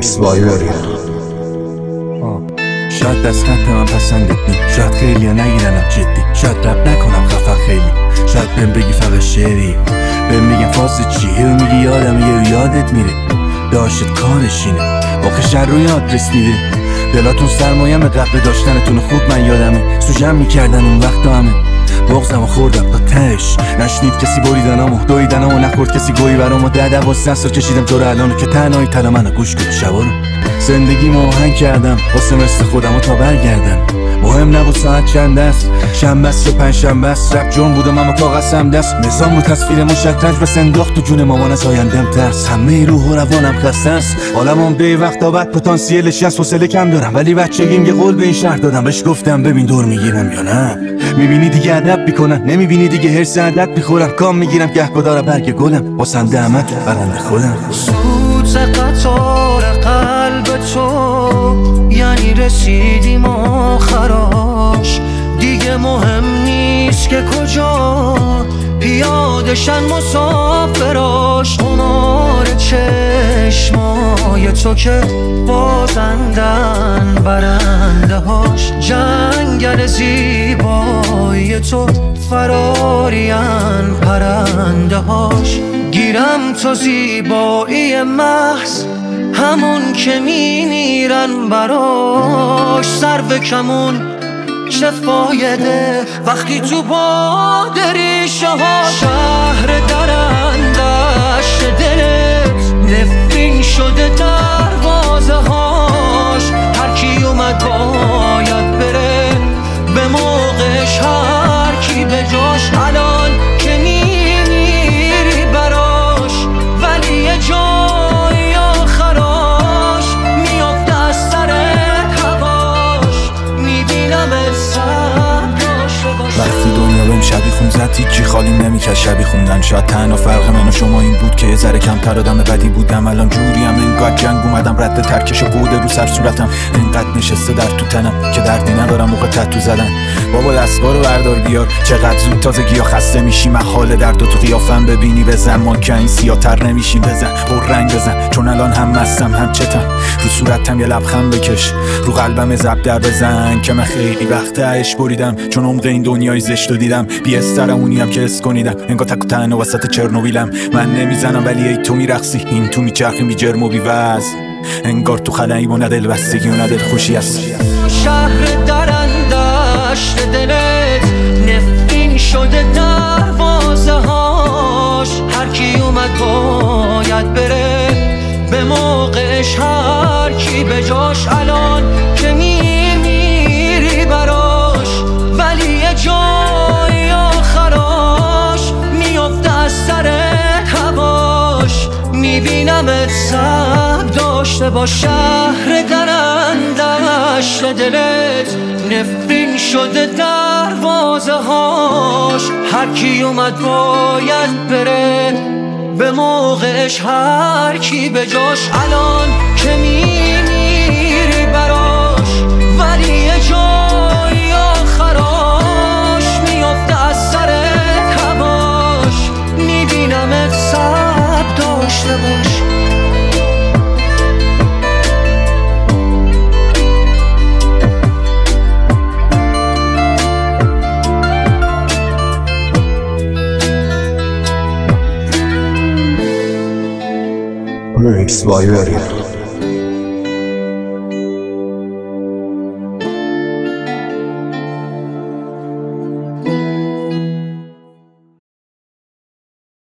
Remix Variety. شاید دست خط من پسندت نی، شاید خیلی نگیرنم جدی، شاید رب نکنم خفن خیلی، شاید بهم بگی فقط شعری، بهم میگن فاصله چی، میگی یادم یه رو یادت میره، داشت کارشینه آخه شر رو یادرس میده. دلاتون سرمایه‌مه قبل داشتنتون خوب من یادمه، سوجم میکردن اون وقت همه بغزمو خوردم تا تهش، نشنید کسی بریدنامو دویدنامو، نخورد کسی گویی برامو. 10-12 سال کشیدم تو رو الانو که تنهایی تلا منو گوش کن شبا رو. زندگیمو آهنگ کردم واسه مثل خودمو تا برگردم، مهم نبود ساعت چند است، شنبه است یا پنجشنبه است، رپ جون بودم اما کاغذم دست، نظام رو تصویر مشترک بس انداخت تو جون مامان از آیندم ترس. همه روح و روانم خسته است، عالمم به وقتا بعد پتانسیلش هست، حوصله کم دارم ولی بچگیم یه قول به این شهر دادم، بهش گفتم ببین دور میگیرم یا نه، میبینی دیگه ادب میکنن، نمیبینی دیگه هرس عدد میخورم، کام میگیرم گهگدار برگ گلم، واسنده احمد برنده خودم. سوز قطار قلب تو یعنی رسیدیم آخراش، دیگه مهم نیست که کجا پیادشن مسافراش، قمار چشمای تو که بازندن برنده هاش، جنگل زیبای تو فرارین پرنده هاش، گیرم تو زیبایی محض همون که میمیرن براش، سر به کمون چه فایده وقتی تو باد ریشه ها، شهر درندش دلت نفرین شده دروازه هاش، هر کی اومد باید بره به موقعش، هر کی به جاش، الان که میمیری براش ولی یه جای آخراش میافته از سرت هواش، میبینم وقتی دنیا بهم شبیه خون زد هیچی خالیم نمیکرد شبیه خوندن، شاید تنها فرق من و شما این بود که یه ذره کمتر آدم بدی بودم، الان جوریم انگار جنگ اومدم، رد ترکش قوده رو سر صورتم انقدر نشسته در تو تنم که دردی ندارم موقع تتو زدن. بابا دستگاه رو بردار بیار، چقدر زود تازگی ها خسته میشی، محاله درد و تو قیافم ببینی، بزن ما که این سیاتر نمیشیم، بزن پر رنگ بزن چون الان هم مستم هم چتم، رو صورتم یه لبخند بکش، رو قلبم زب در بزن که من خیلی وقت عشق بریدم، چون عمق این دنیای زشت رو دیدم، بی استرمونیم که اس کنیدم، انگار تک و تنها وسط چرنوبیلم، من نمیزنم ولی ای تو میرقصی، این تو میچرخیم بی جرم و بی وزن، انگار تو خلایی و ندل بستگی و ندل خوشی هست. شهر درندش دلت نفرین شده دروازه هاش، هر کی اومد باید بره به موقعش، هر کی به جاش، الان که میمیری براش ولی یه جای آخراش میافته از سرت هواش، میبینمت سب داشته باش. شهر درندش دلت نفرین شده دروازه هاش، هر کی اومد باید بره به موقعش، هر کی به جاش، الان که میمیری براش ولی یه جای آخراش میافته از سرت هواش، میبینمت سب داشته باش. Remix Variety.